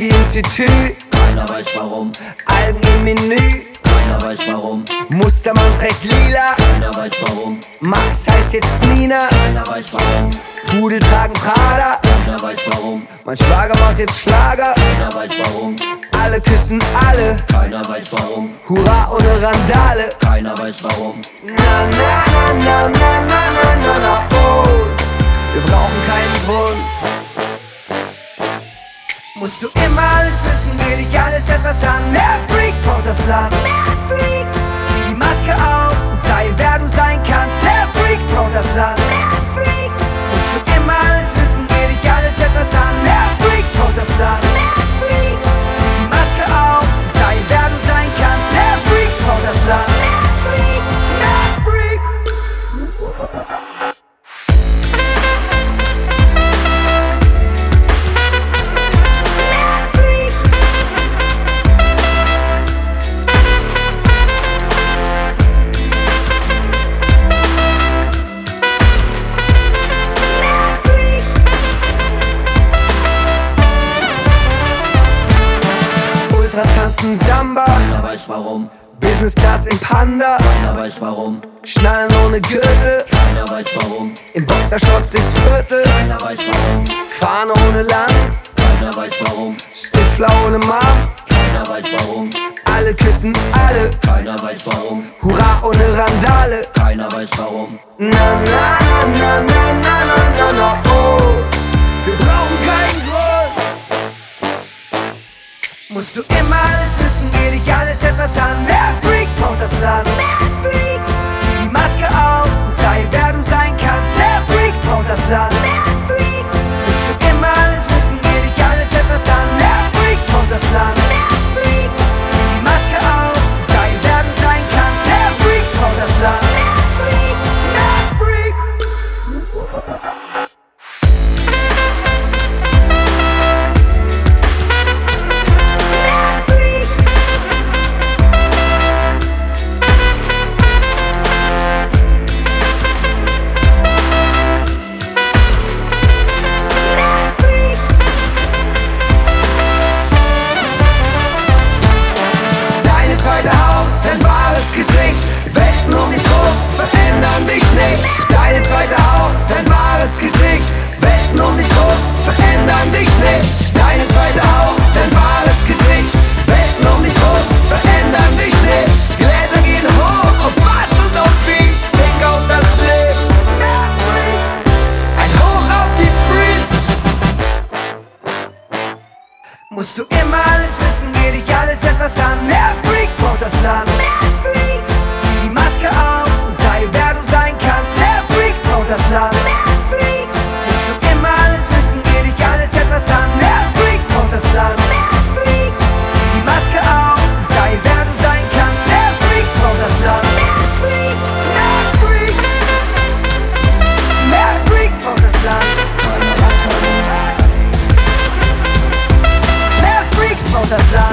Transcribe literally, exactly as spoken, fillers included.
wie im Tütü, keiner weiß warum, Algen im Menü, keiner weiß warum, Mustermann trägt lila, keiner weiß warum, Max heißt jetzt Nina, keiner weiß warum, Pudel tragen Prada, keiner weiß warum, mein Schwager macht jetzt Schlager, keiner weiß warum, alle küssen alle, keiner weiß warum, Hurra ohne Randale. keiner weiß warum, Na na na na na na na na na oh, wir brauchen keinen Grund. Musst du immer alles wissen, geht dich alles etwas an. Mehr Freaks braucht das Land. Mehr Freaks. Zieh die Maske auf und sei wer du sein kannst. Mehr Freaks braucht das Land. Mehr Freaks. Musst du immer alles wissen, geht dich alles etwas an. Mehr Freaks braucht das Land. Mehr Freaks. Zieh die Maske auf und sei wer du sein kannst. Mehr Freaks braucht das Land. Mehr Freaks. Mehr Freaks. Ultras tanzen Samba, keiner weiß warum, Business Class im Panda, keiner weiß warum, Schnallen ohne Gürtel, keiner weiß warum, im Boxershorts durchs Viertel, keiner weiß warum, Fahne ohne Land, keiner weiß warum, Stifler ohne Mom, keiner weiß warum, alle küssen alle, keiner weiß warum, Hurra ohne Randale. keiner weiß warum, Na na na na na na na na na oh, wir brauchen keinen Grund. Musst du immer alles wissen, geht dich alles etwas an. Mehr Freaks braucht das Land. Mehr Freaks. Zieh die Maske auf und sei wer du sein kannst. Mehr Freaks braucht das Land. Mehr Freaks. Musst du immer alles wissen, geht dich alles etwas an. Mehr Freaks braucht das Land. Mehr Freaks. Zieh die Maske auf und sei wer du sein kannst. Mehr Freaks braucht das Land. Mehr Freaks. Mehr Freaks. Deine zweite Haut, dein wahres Gesicht. Welten um dich rum verändern dich nicht. Deine zweite Haut, dein wahres Gesicht. Welten um dich rum verändern dich nicht. Deine zweite Haut, dein wahres Gesicht. Welten um dich rum verändern dich nicht. Gläser gehen hoch auf Bass und auf Beat. Denk auf das Leben. Ein Hoch auf die Freaks. Musst du immer alles wissen, geht dich alles etwas an. Mehr Freaks braucht das Land. Mehr Freaks. Zieh die Maske auf und sei wer du sein kannst. Mehr Freaks braucht das Land. Mehr Freaks. Musst du immer alles wissen, geht dich alles etwas an. Mehr Freaks braucht das Land. Mehr Freaks. Zieh die Maske auf und sei wer du sein kannst. Mehr Freaks braucht das Land. Mehr Freaks. Mehr Freaks. Mehr Freaks braucht das Land. Mehr Freaks braucht das Land.